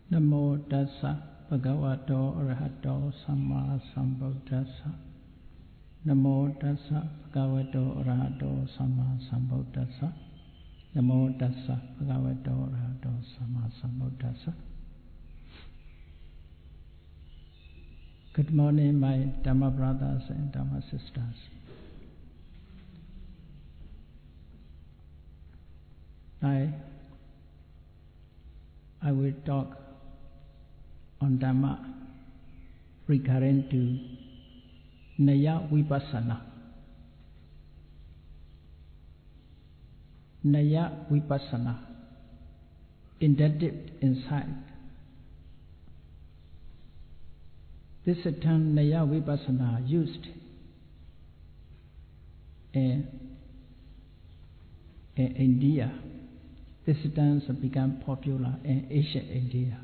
Namo Tassa Bhagavato Arahato Samma Sambuddhassa. Namo Tassa Bhagavato Arahato Samma Sambuddhassa. Namo Tassa Bhagavato Arahato Samma Sambuddhassa. Good morning, my Dhamma brothers and Dhamma sisters. I will talk on Dhamma regarding to Naya Vipassana. Naya Vipassana, inductive insight. This term Naya Vipassana used in India. This term became popular in ancient India.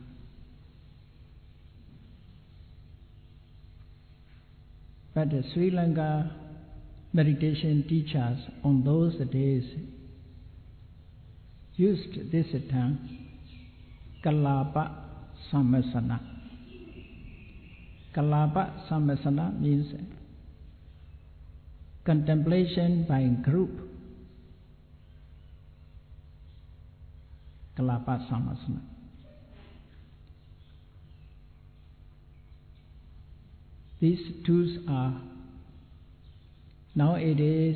But the Sri Lanka meditation teachers on those days used this term Kalapa Sammasana. Kalapa Sammasana means contemplation by group. Kalapa Sammasana. These tools are nowadays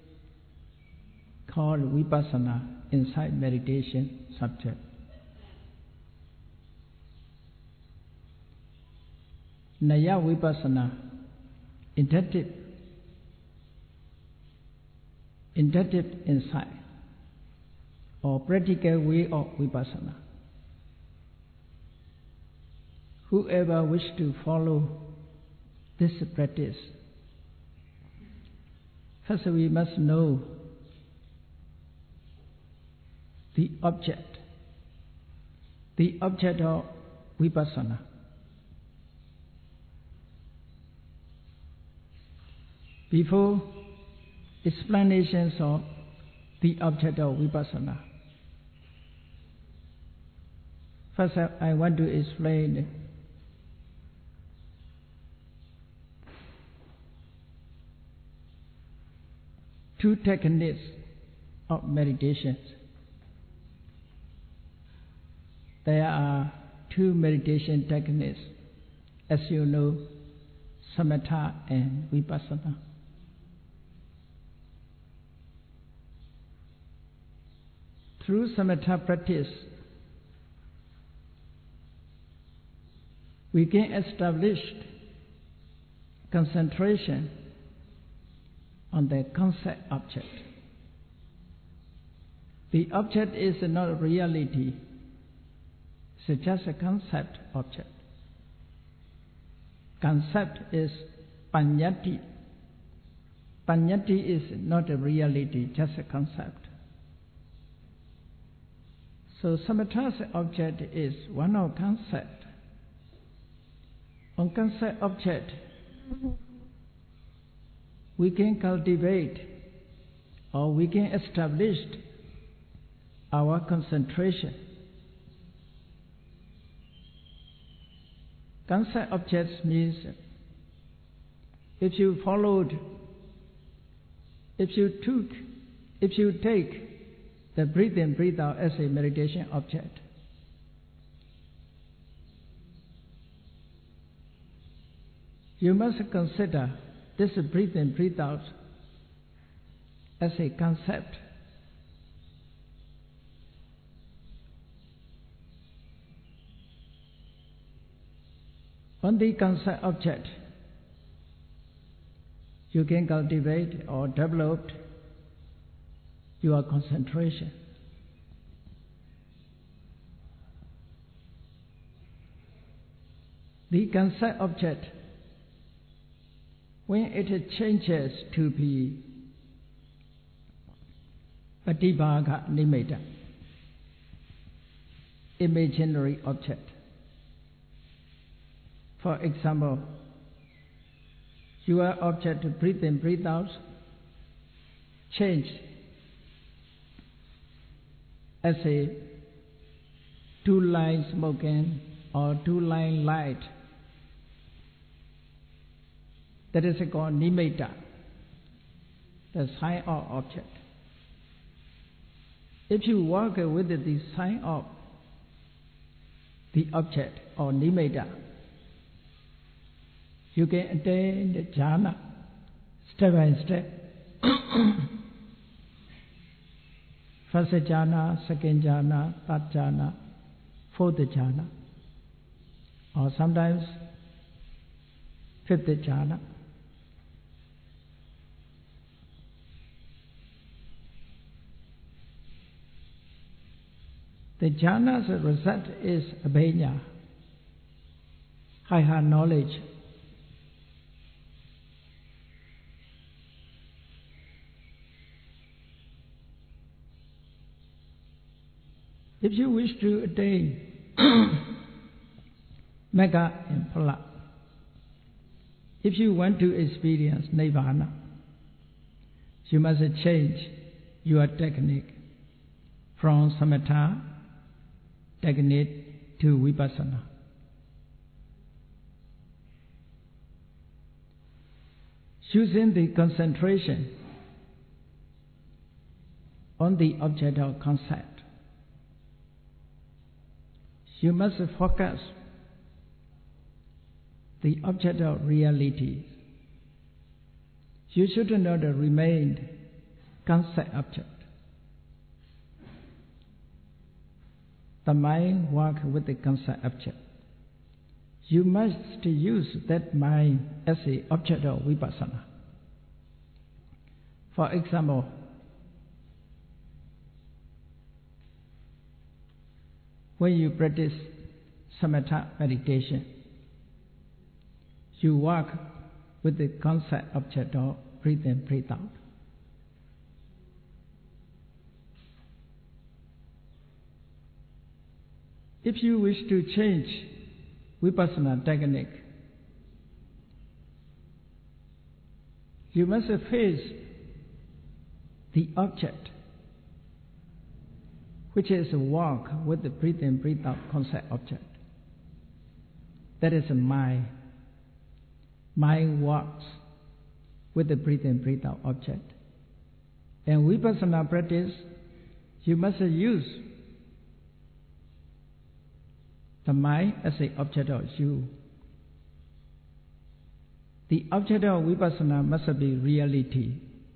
called Vipassana, insight meditation subject. Naya Vipassana, inductive insight, or practical way of Vipassana. Whoever wishes to follow this practice, first we must know the object of Vipassana. Before explanations of the object of Vipassana, first I want to explain two techniques of meditation. There are two meditation techniques, as you know, Samatha and Vipassana. Through Samatha practice, we can establish concentration on the concept object. The object is not reality, it's just a concept object. Concept is Panyati. Panyati is not a reality, just a concept. So Samatha's object is one of concept. On concept object, we can cultivate or we can establish our concentration. Concept objects means if you take the breathe in, breathe out as a meditation object, you must consider this breathe in, breathe out as a concept. On the concept object, you can cultivate or develop your concentration. The concept object, when it changes to be Patibhaga Nimitta, imaginary object. For example, your object to breathe in, breathe out, change as a two lines smoking or two-line light. That is called nimitta, the sign of object. If you work with the sign of the object or nimitta, you can attain the jhana step by step. First jhana, second jhana, third jhana, fourth jhana, or sometimes fifth jhana. The jhana's result is abhenya, higher knowledge. If you wish to attain Magga and Phala, if you want to experience Nirvana, you must change your technique from Samatha technique to Vipassana. Using the concentration on the object or concept, you must focus the object of reality. You should not remain concept object. The mind works with the concept object. You must use that mind as the object of Vipassana. For example, when you practice Samatha meditation, you work with the concept object of breathe in, breathe out. If you wish to change Vipassana technique, you must face the object, which is work with the breathe in, breathe out concept object. That is mind. Mind works with the breathe in, breathe out object. And Vipassana practice, you must use the mind as the object of you. The object of Vipassana must be reality.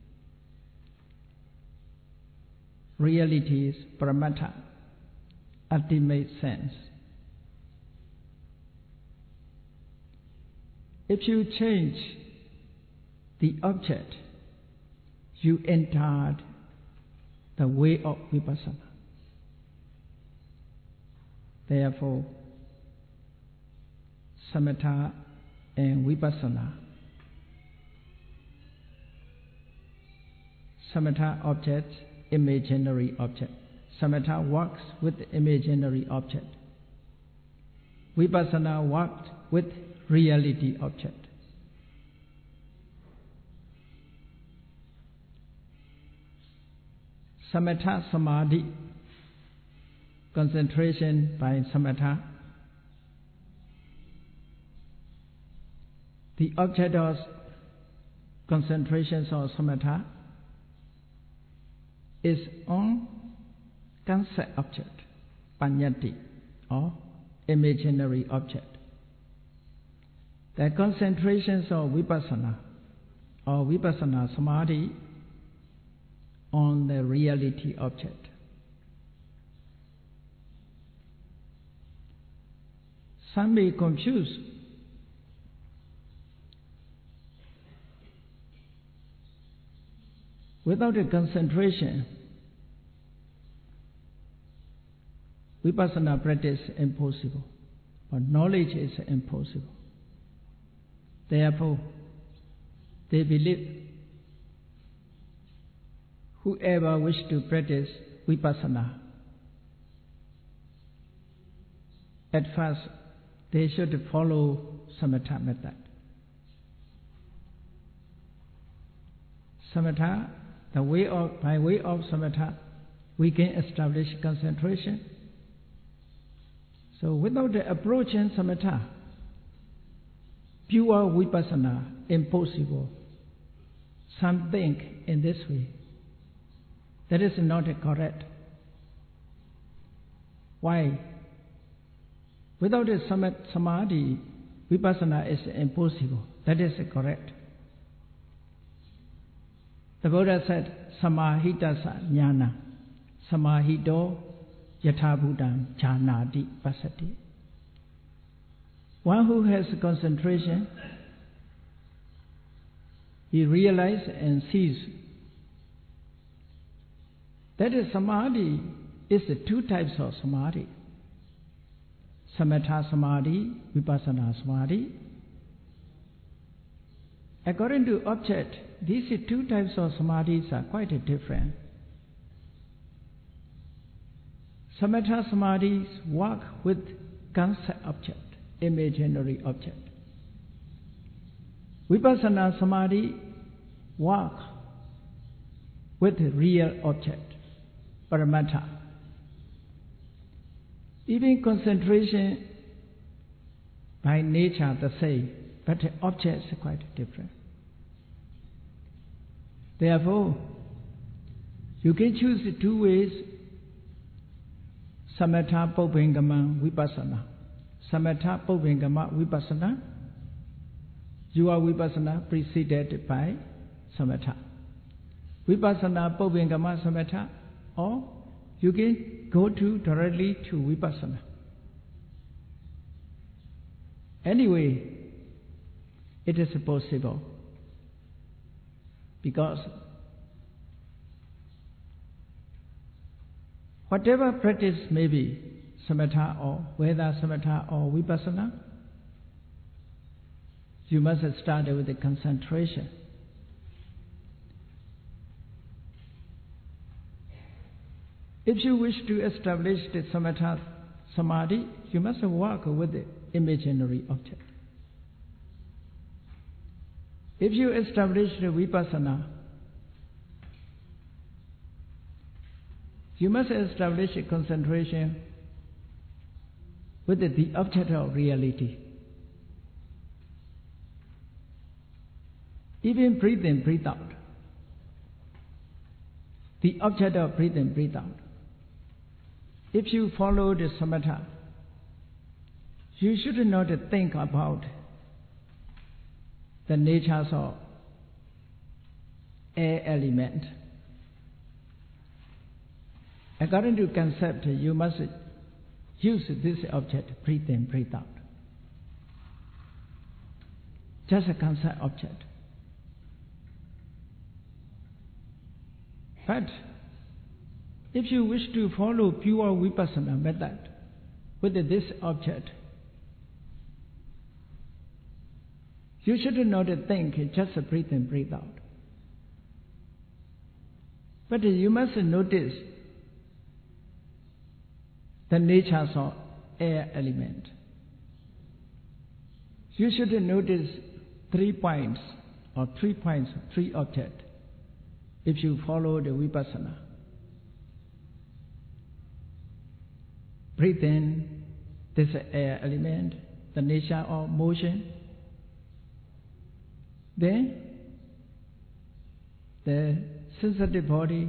Reality is Paramatha, ultimate sense. If you change the object, you entered the way of Vipassana. Therefore, Samatha and Vipassana. Samatha object, imaginary object. Samatha works with imaginary object. Vipassana works with reality object. Samatha Samadhi, concentration by Samatha. The object of concentration of Samatha is on concept object, Panyati, or imaginary object. The concentrations of Vipassana or Vipassana Samadhi on the reality object. Some may confuse without a concentration. Vipassana practice is impossible, but knowledge is impossible. Therefore, they believe whoever wish to practice Vipassana, at first they should follow Samatha method. Samatha, by way of Samatha, we can establish concentration. So without the approach in samatha, pure vipassana, impossible. Some think in this way. That is not correct. Why? Without a samadhi, vipassana is impossible. That is correct. The Buddha said, samahitasa jnana, samahito yathabhutam jhanati pasati. One who has concentration, he realizes and sees. That is samadhi, is the two types of samadhi. Samatha samadhi, vipassana samadhi. According to object, these two types of samadhis are quite different. Samatha samadhis work with concept object, imaginary object. Vipassana samadhi work with real object, paramattha. Even concentration by nature the same, but the objects are quite different. Therefore, you can choose the two ways, samatha pubbingama vipassana. Samatha pubbingama vipassana, your vipassana preceded by samatha. Vipassana pubbingama samatha, or you can go directly to vipassana. Anyway, it is possible because whatever practice may be, samatha or Veda samatha or vipassana, you must start with the concentration. If you wish to establish the samatha samadhi, you must work with the imaginary object. If you establish the vipassana, you must establish a concentration with the object of reality. Even breathe in, breathe out. The object of breathe in, breathe out. If you follow the samatha, you should not think about the natures of air element. According to concept, you must use this object, breathe in, breathe out. Just a concept object. But if you wish to follow pure vipassana method with this object, you should not think just breathe in, breathe out. But you must notice the natures of air element. You should notice 3 points or 3 points, 3 objects if you follow the vipassana. Breathe in, this air element, the nature of motion. Then the sensitive body,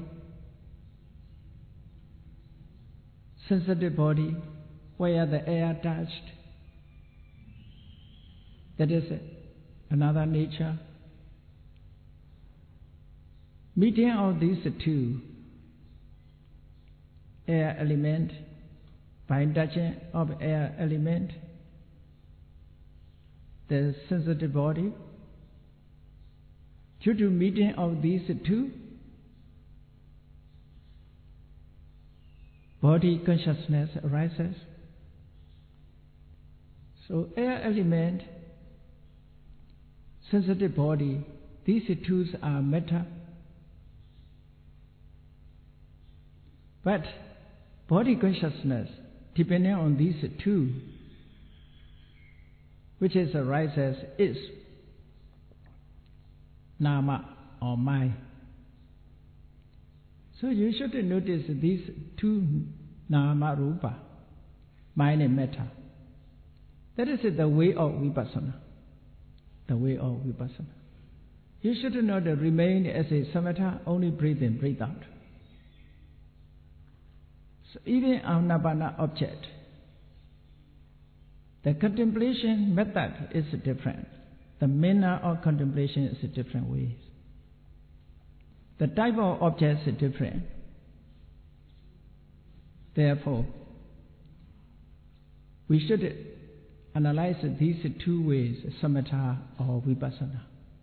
where the air touched, that is another nature. Meeting of these two, air element, by touching of air element, the sensitive body, due to meeting of these two, body consciousness arises. So air element, sensitive body, these two are metta. But body consciousness, depending on these two, which is arises, is nama or mind. So you should notice these two nama rupa. mind and matter. That is the way of vipassana. The way of vipassana. You should not remain as a samatha, only breathe in, breathe out. So even Anapana object, the contemplation method is different. The manner of contemplation is different ways. The type of objects is different. Therefore, we should analyze these two ways, samatha or vipassana.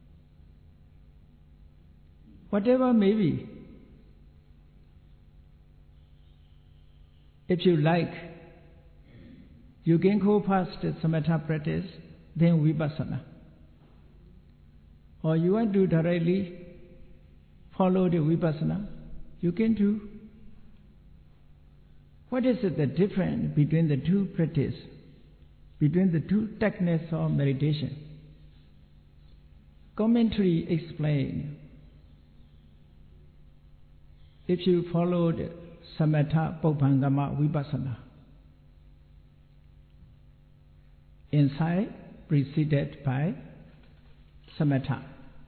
Whatever may be, if you like, you can go past the samatha practice, then vipassana. Or you want to directly follow the vipassana, you can do. What is the difference between the two practice, between the two techniques of meditation? Commentary explain. If you follow the samatha Pubbangama vipassana, insight preceded by samatha.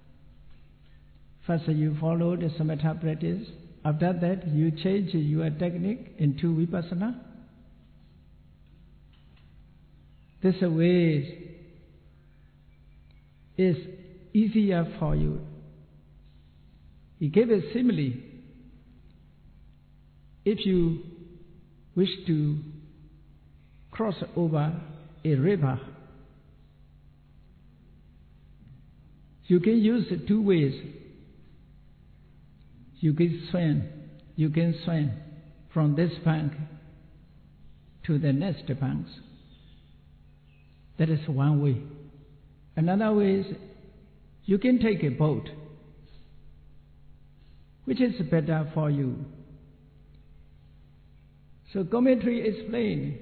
First you follow the samatha practice. After that you change your technique into vipassana. This way is easier for you. He gave a simile. If you wish to cross over a river, you can use two ways. You can swim from this bank to the next bank. That is one way. Another way is you can take a boat, which is better for you. So commentary explain.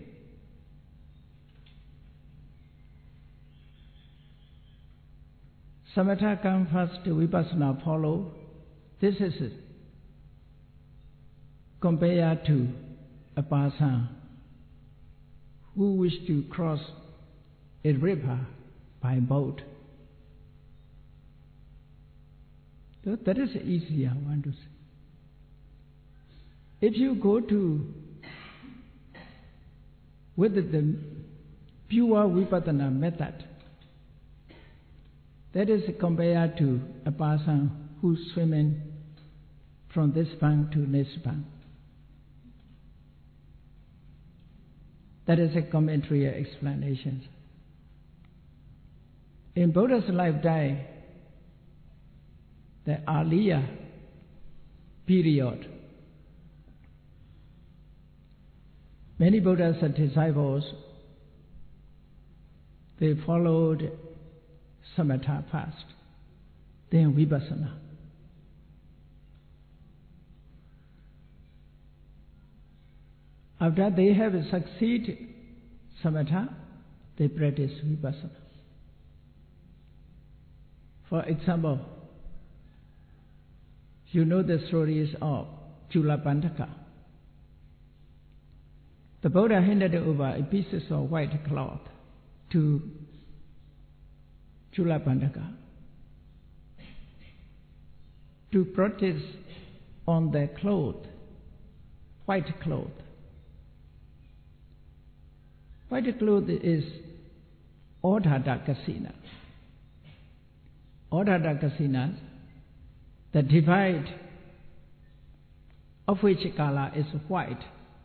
Samatha come first, vipassana follow. This is compared to a person who wish to cross a river by boat. So that is easier, I want to say. If you go to with the pure vipassana method, that is compared to a person who's swimming from this bank to next bank. That is a commentary explanation. In Buddha's lifetime, the earlier period, many Buddha's disciples, they followed samatha first, then vipassana. After they have succeeded samatha, they practice vipassana. For example, you know the stories of Chulapandaka. The Buddha handed over a piece of white cloth to Chulapandaka to practice on the cloth, white cloth. White cloth is Odhata Kasina. Odhata Kasina, the divide of which color is white.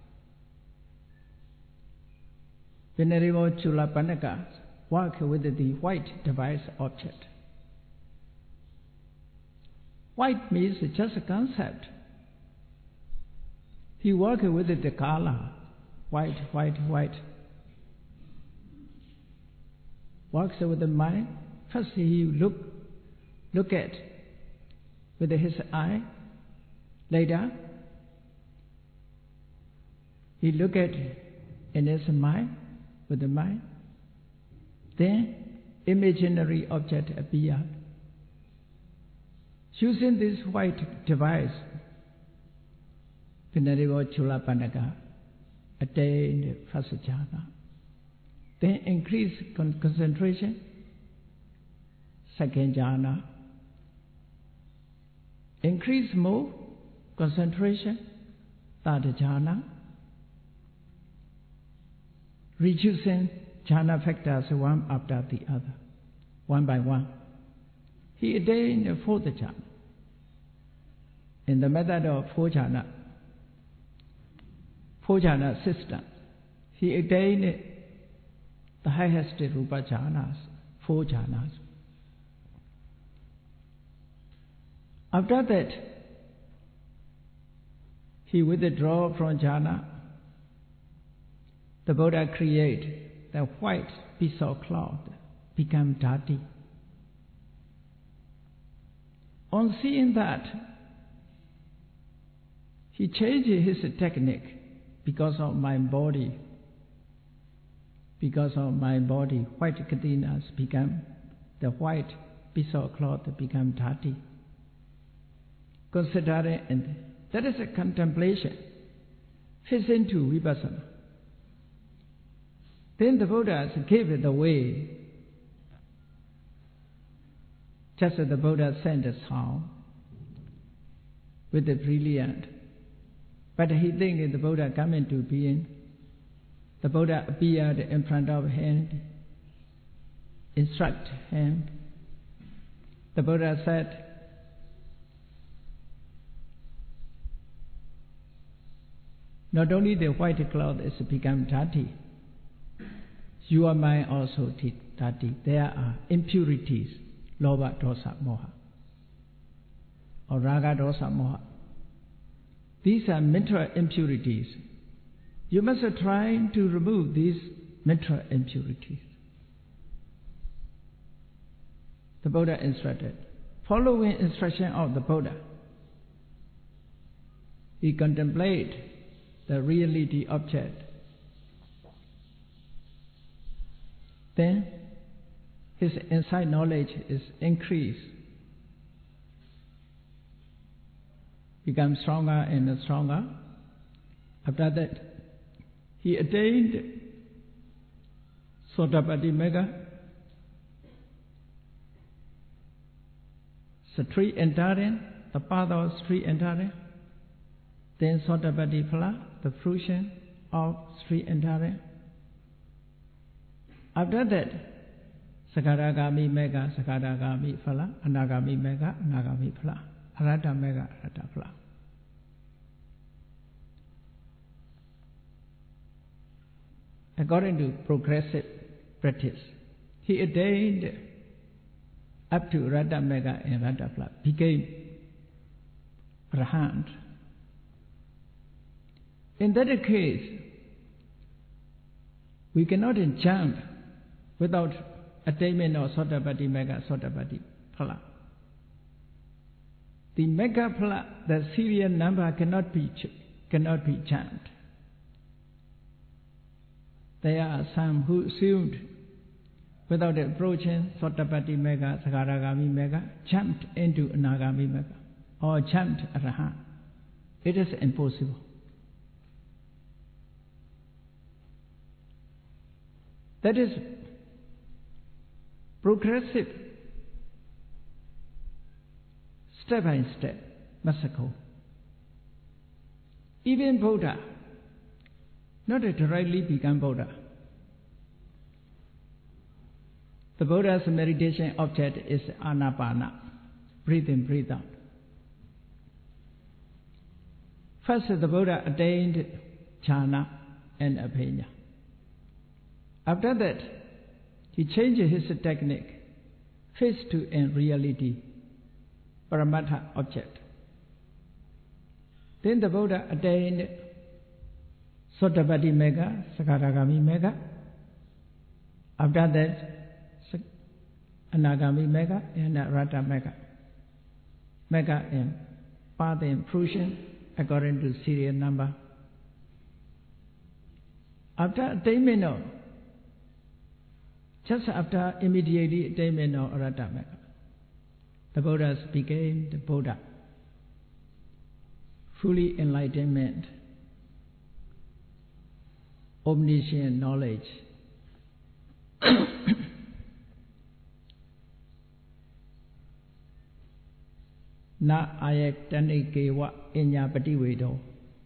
Venerable Chulapandaka worked with the white device object. White means just a concept. He worked with the color, white. Works with the mind. First he look at with his eye. Later he look at in his mind with the mind. Then imaginary object appear. Using this white device, Venerable Chulapandaka attained first jhana. Then increase concentration, second jhana. Increase more concentration, third jhana. Reducing jhana factors one after the other, one by one. He attained fourth jhana. In the method of four jhana system, he attained the highest rupa jhanas, four jhanas. After that, he withdrew from jhana. The Buddha created the white piece of cloth, become dirty. On seeing that, he changed his technique because of my body. Because of my body, white katinas become, the white piece of cloth become dirty. Considering, and that is a contemplation, fits into vipassana. Then the Buddha gave the way. Just as the Buddha sent a sound with the brilliant. But he thinks the Buddha come into being. The Buddha appeared in front of him, instruct him. The Buddha said, not only the white cloth is become dirty, your mind also dirty. There are impurities, lobha, dosa, moha, or raga, dosa, moha. These are mental impurities. You must try to remove these mental impurities. The Buddha instructed. Following instruction of the Buddha, he contemplated the reality object. Then his insight knowledge is increased, becomes stronger and stronger. After that, he attained Sotapaddi Megha. So three entering, the path of three entering. Then Sotapaddi Phala, the fruition of three entering. After that, Sakaragami Megha, Sakaragami Phala, Anagami Megha, Anagami Phala, Arata Megha, Arata Phala. According to progressive practice, he attained up to Rata Megha and Rata Phala, became Arahant. In that case, we cannot jump without attainment of Sotapaddi Megha, Sotapaddi Phala. The Megha Phala, the serial number cannot be jumped. There are some who assumed without approaching Sotapaddi Megha, Sakaragami Megha, jumped into Anagami Megha or jumped Arahant. It is impossible. That is progressive, step by step, must go. Even Buddha, not directly become Buddha. The Buddha's meditation object is Anapana, breathe in, breathe out. First, the Buddha attained jhana and abhenya. After that, he changed his technique, face to in reality, Paramatha object. Then the Buddha attained Sotapaddi Megha, Sakaragami Megha. After that, Anagami Megha and Rata Megha. Megha and path and fruition according to serial number. After attainment of, just after immediately attainment of Rata Megha, the Buddhas became the Buddha, fully enlightenment. omniscient knowledge. Na ayek tanikewa inya pativedo.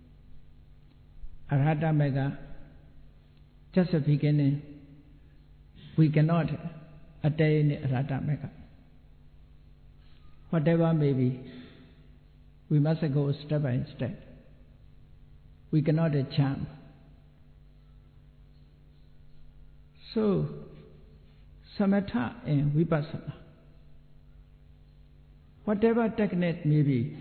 Arhata mega, just a beginning, we cannot attain Arhata mega. Whatever may be, we must go step by step. We cannot jump. So, Samatha and Vipassana, whatever technique may be,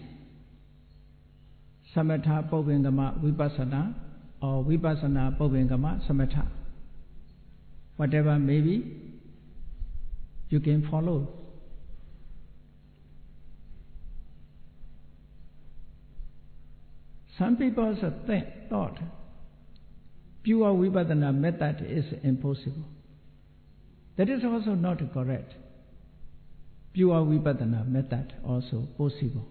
Samatha Bhavingama Vipassana or Vipassana Bhavingama Samatha, whatever may be, you can follow. Some people thought pure Vipassana method is impossible. That is also not correct. Pure Vipassana method also possible.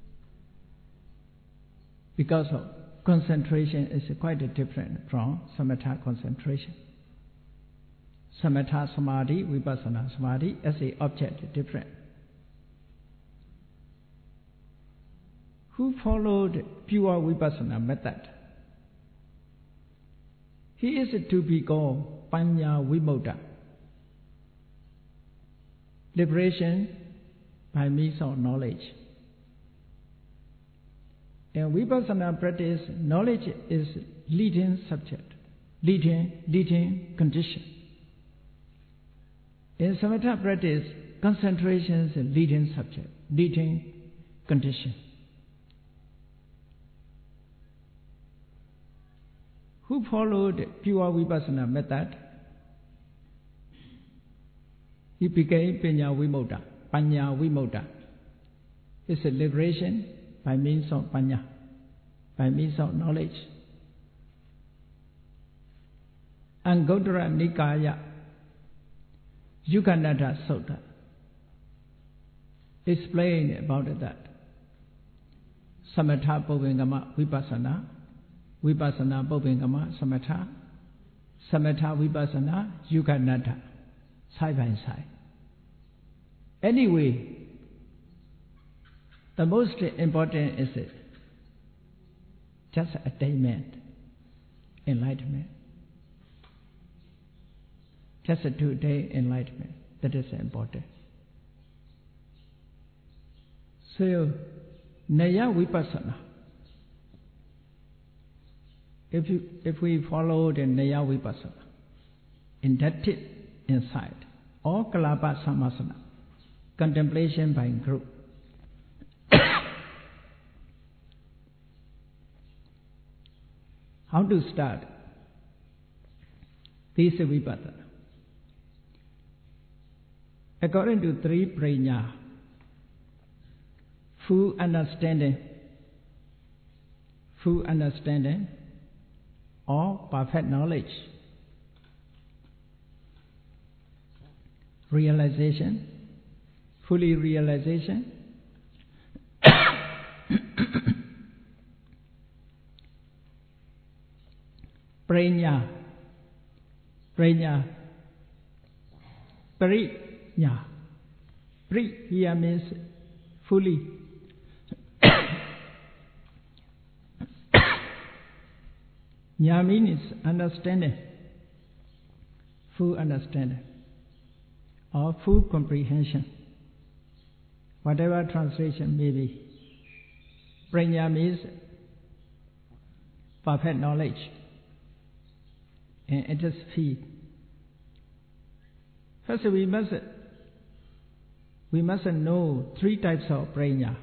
Because of concentration is quite different from Samatha concentration. Samatha Samadhi, Vipassana Samadhi as a object different. Who followed pure Vipassana method? He is to be called Panya Vimukta, liberation by means of knowledge. In Vipassana practice, knowledge is leading subject, leading condition. In Samatha practice, concentration is leading subject, leading condition. Who followed pure Vipassana method? He became Panya Vimukta, Panya Vimukta. It's a liberation by means of Panya, by means of knowledge. Anguttara Nikaya Yuganada Sutta explain about that. Samatha Bhavingama Vipassana, Vipassana Bhavingama Samatha, Samatha Vipassana Yuganada, side by side. Anyway, the most important is just attainment, enlightenment. Just a 2-day enlightenment. That is important. So, Naya Vipassana. If we follow the Naya Vipassana, inducted insight, or Kalapa Samasana, contemplation by group. How to start this Vipassana? According to 3 prajna, full understanding, or perfect knowledge, realization, fully realization, prajna, parinya. Pri here means fully. Jna means understanding, full understanding, or full comprehension. Whatever translation may be. Prajna means perfect knowledge, and it is feed. First, we must know 3 types of prajna.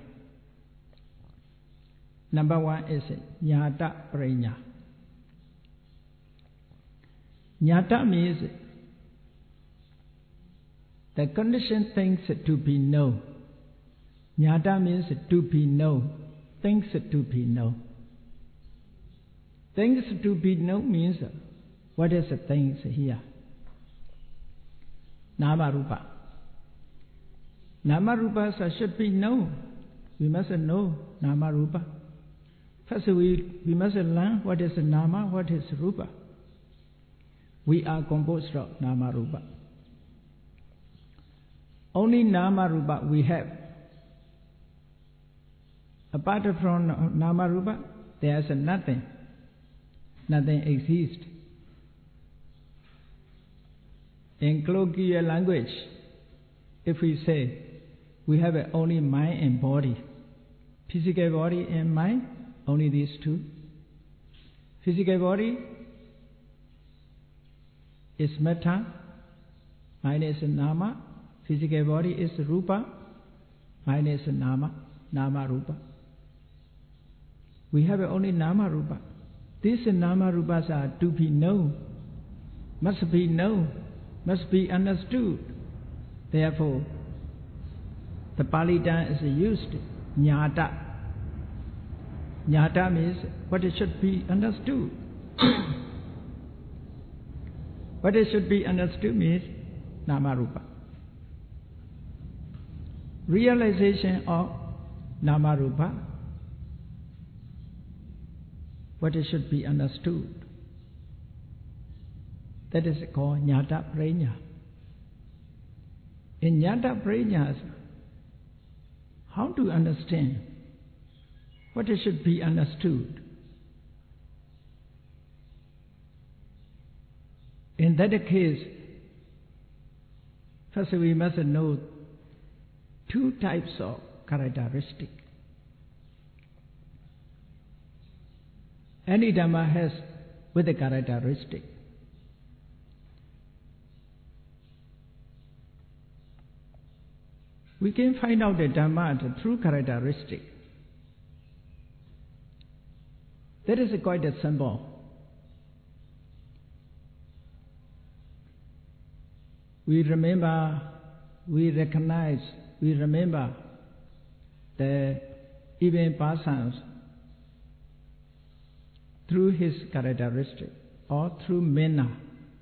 Number 1 is Jnata prajna. Jnata means the conditioned things to be known. Jnata means to be known, things to be known. Things to be known means, what is the things here? Nama Rupa. Nama Rupa should be known. We must know Nama Rupa. First we must learn what is Nama, what is Rupa. We are composed of Nama Rupa. Only Nama Rupa we have. Apart from Nama Rupa, there is nothing. Nothing exists. In colloquial language, if we say we have only mind and body, physical body and mind, only these two. Physical body is Metta, mind is Nama. Physical body is Rupa, mind is Nama, Nama Rupa. We have only Nama Rupa. These Nama Rupas are to be known, must be known, must be understood. Therefore, the Pali term is used, Jnata. Jnata means what it should be understood. What it should be understood means Nama Rupa. Realization of Nama Rupa, what it should be understood. That is called Jnata Prajna. In Jnata Prajna, how to understand what it should be understood. In that case, first we must know two types of characteristic. Any Dhamma has with a characteristic. We can find out the Dhamma through characteristic. That is quite a simple. We remember, we recognize, we remember the even persons through his characteristic or through manner.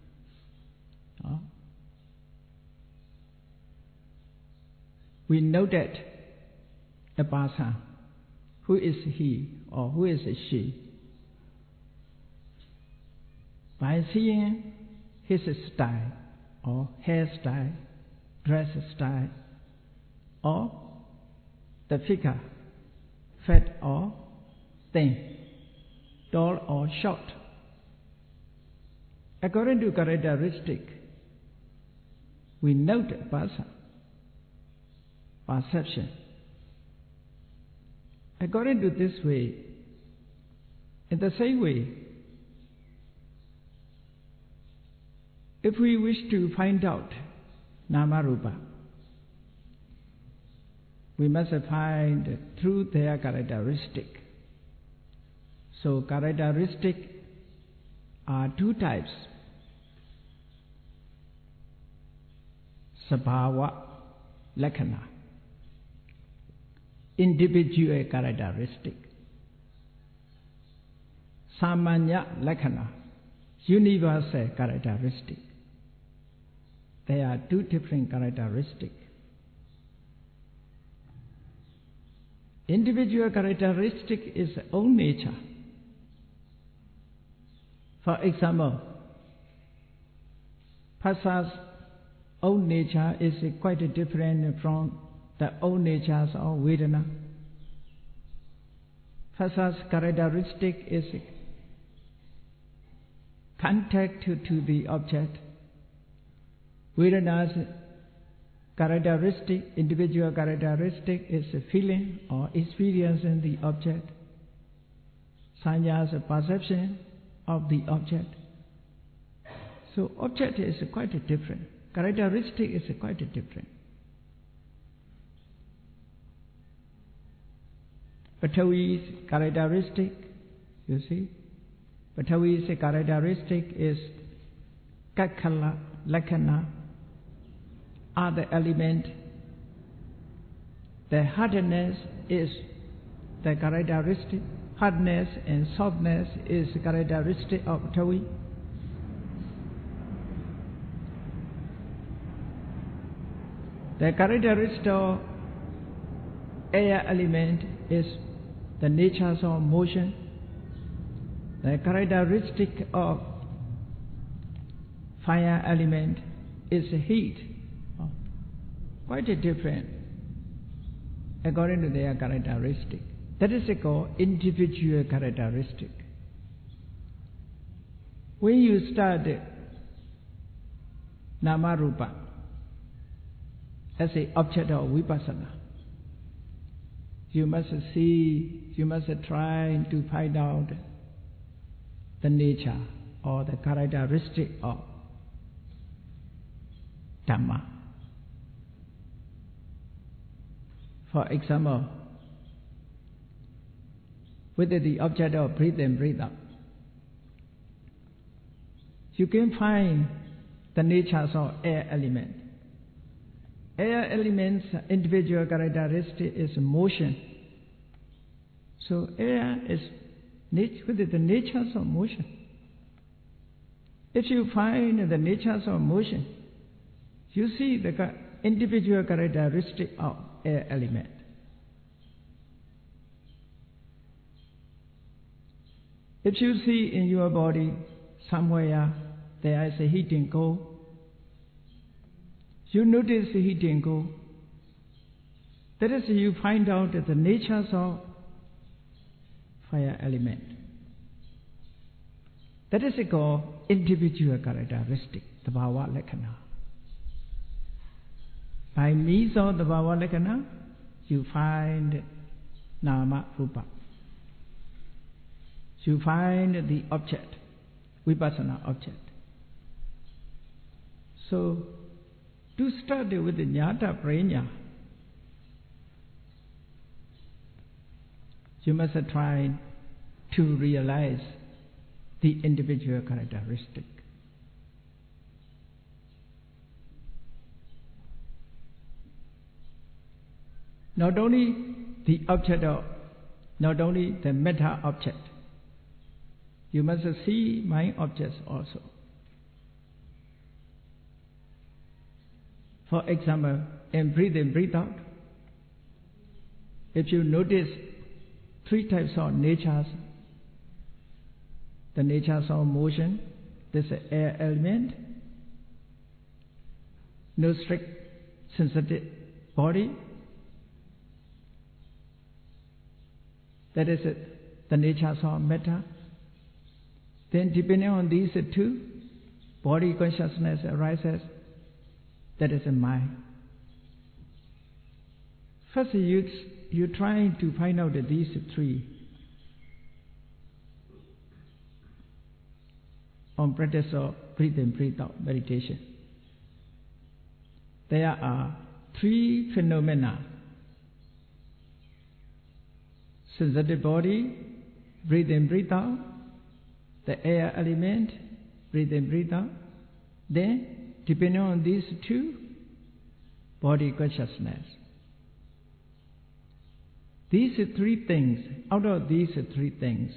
We know that the person, who is he or who is she, by seeing his style or hairstyle, dress style, or the figure, fat or thin, tall or short. According to characteristic, we note the person, perception. According to this way, in the same way, if we wish to find out Nama Rupa, we must find through their characteristic. So characteristic are two types. Sabhava, Lakhana, individual characteristic. Samanya Lakhana, universal characteristic. There are two different characteristics. Individual characteristic is own nature. For example, Pasa's own nature is quite different from the own natures of Vedana. Pasa's characteristic is contact to the object. Vedana's characteristic, individual characteristic, is a feeling or experiencing the object. Sanya's perception of the object. So object is quite different. Characteristic is quite different. Patavi's characteristic, you see, Patavi's characteristic is Kakhala, Lakhana, other element. The hardness is the characteristic. Hardness and softness is characteristic of Patavi. The characteristic of air element is the natures of motion. The characteristic of fire element is heat. Quite different according to their characteristic. That is called individual characteristic. When you start Nama Rupa as an object of vipassana, you must see, you must try to find out the nature or the characteristic of Dhamma. For example, with the object of breathe in, breathe out, you can find the natures of air element. Air element's individual characteristic is motion. So air is with the natures of motion. If you find the natures of motion, you see the individual characteristic of air element. If you see in your body somewhere there is a heat and cold, you notice the heat and cold. That is, you find out the natures of fire element. That is called individual characteristic, the Bhava Lakkhana. By means of the Bhava Lakkhana, you find Nama Rupa. You find the object, vipassana object. So, to start with the Jnata Prajna, you must try to realize the individual characteristic. Not only the object of, not only the meta object, you must see mind objects also. For example, in breathe in, breathe out, if you notice three types of natures, the natures of motion, this is air element, no strict sensitive body, that is the natures of metta. Then depending on these two, body consciousness arises, that is a mind. First you try to find out these three. On practice of breathe in, breathe out meditation, there are three phenomena: sensitive body, breathe in, breathe out; the air element, breathe in, breathe out. Then, depending on these two, body consciousness. These three things, out of these three things,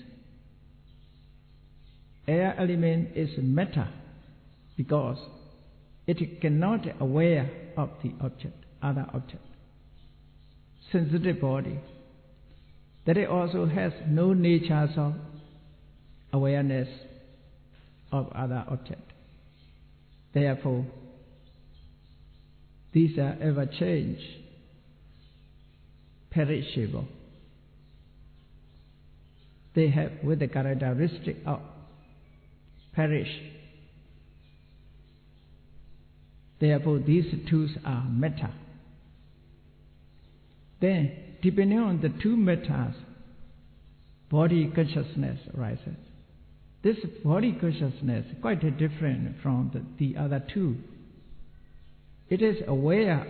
air element is metta because it cannot aware of the object, other object. Sensitive body, that it also has no natures of awareness of other object. Therefore, these are ever change, perishable. They have with the characteristic of perish. Therefore, these two are metta. Then, depending on the two mettas, body consciousness arises. This body consciousness is quite different from the other two. It is aware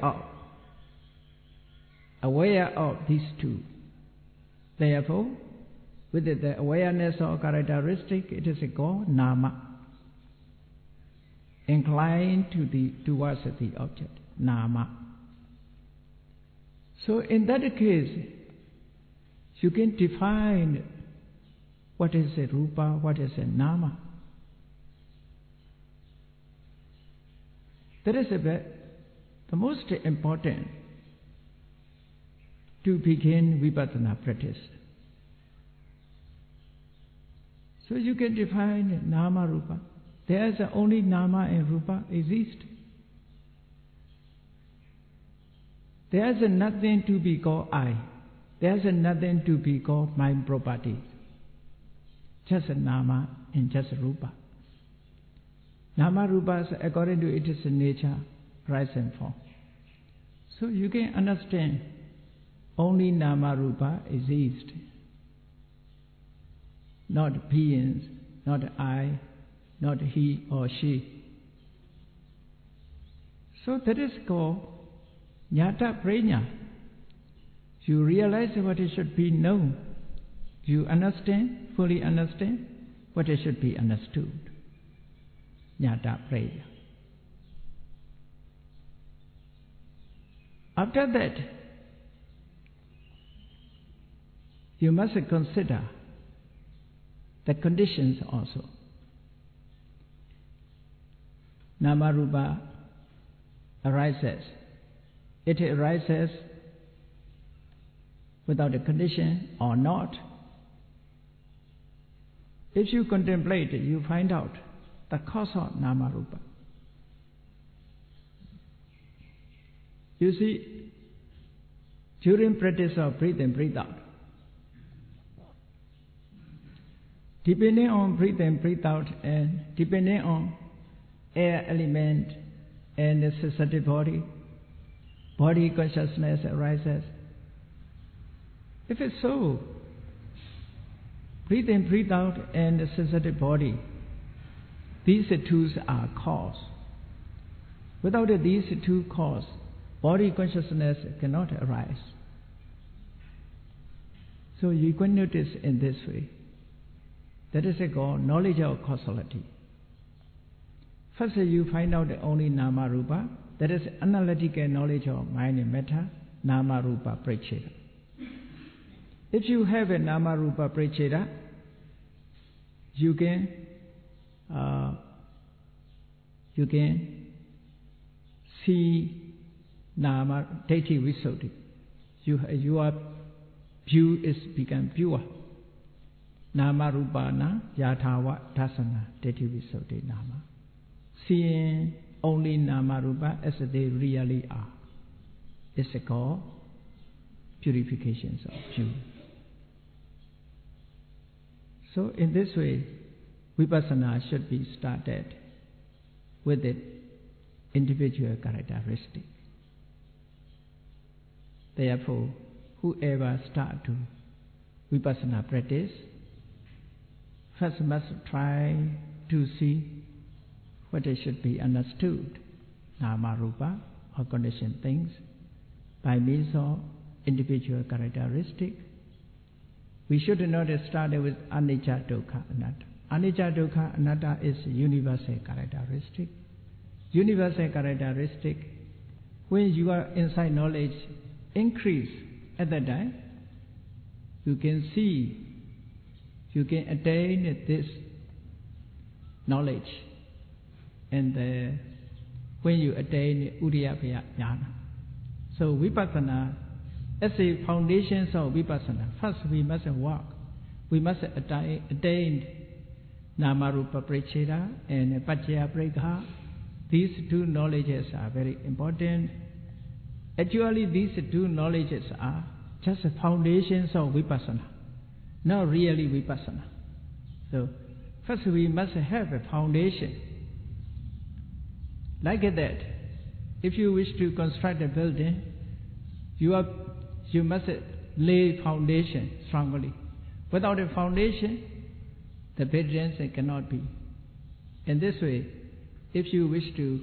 of these two. Therefore, with the awareness or characteristic, it is called nama. Inclined towards the object, nama. So in that case, you can define what is a rupa, what is a nama. That is the most important to begin vipassana practice. So you can define nama rupa. There is only Nama and Rupa exist. There is nothing to be called I. There is nothing to be called my property. Just Nama and just Rupa. Nama Rupa, according to its nature, rise and fall. So you can understand only Nama Rupa exist. Not beings, not I, not he or she. So that is called Jnata Prajna. You realize what it should be known. You understand, fully understand what it should be understood. Jnata Prajna. After that, you must consider the conditions also. Nama Rupa arises. It arises without a condition or not. If you contemplate, you find out the cause of Nama Rupa. You see, during practice of breathe in, breathe out, depending on breathe in, breathe out, and depending on air element and the sensitive body consciousness arises. If it's so, breathe in, breathe out, and the sensitive body, these two are cause. Without these two cause, body consciousness cannot arise. So you can notice in this way. That is called knowledge of causality. First, you find out only Nama Rupa. That is analytical knowledge of mind and matter, Nama Rupa Preceda. If you have a Nama Rupa Preceda, you can see Nama Deity Visuddhi. Your view is become pure. Nama Rupana Yathawa Dasana Deity Visuddhi Nama. Seeing only Nama Rupa as they really are. It's called purifications of view. So in this way, Vipassana should be started with its individual characteristic. Therefore, whoever start to Vipassana practice, first must try to see what it should be understood, Nama Rupa or conditioned things, by means of individual characteristic. We should not start with Anicca, Dukkha, Anatta. Anicca, Dukkha, Anatta is universal characteristic. Universal characteristic, when your inside knowledge increase at that time, you can see, you can attain this knowledge. And when you attain Uddiyabhaya Jnana. So Vipassana, as a foundation of Vipassana, first we must walk. We must attain Nama Rupa Preceda and Paccaya Prekha. These two knowledges are very important. Actually, these two knowledges are just foundations of Vipassana, not really Vipassana. So first we must have a foundation. Like that, if you wish to construct a building, you must lay foundation strongly. Without a foundation, the buildings cannot be. In this way, if you wish to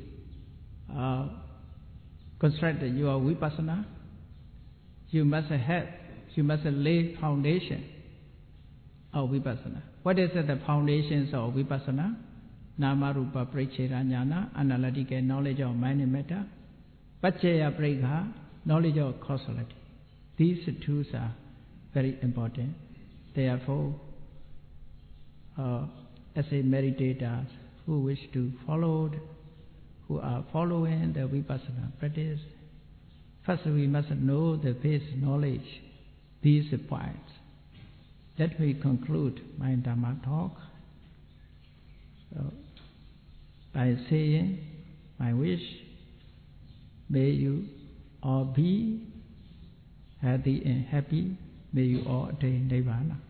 construct your Vipassana, you must lay foundation of Vipassana. What is the foundations of Vipassana? Nama Rupa Preceda Jnana, analytical knowledge of mind and matter. Paccaya Prekha, knowledge of causality. These two are very important. Therefore, as a meditator who wish to follow, who are following the Vipassana practice, first we must know the base knowledge, these points. Let me conclude my Dhamma talk. So, by saying, my wish, may you all be healthy and happy, may you all attain Nibbana.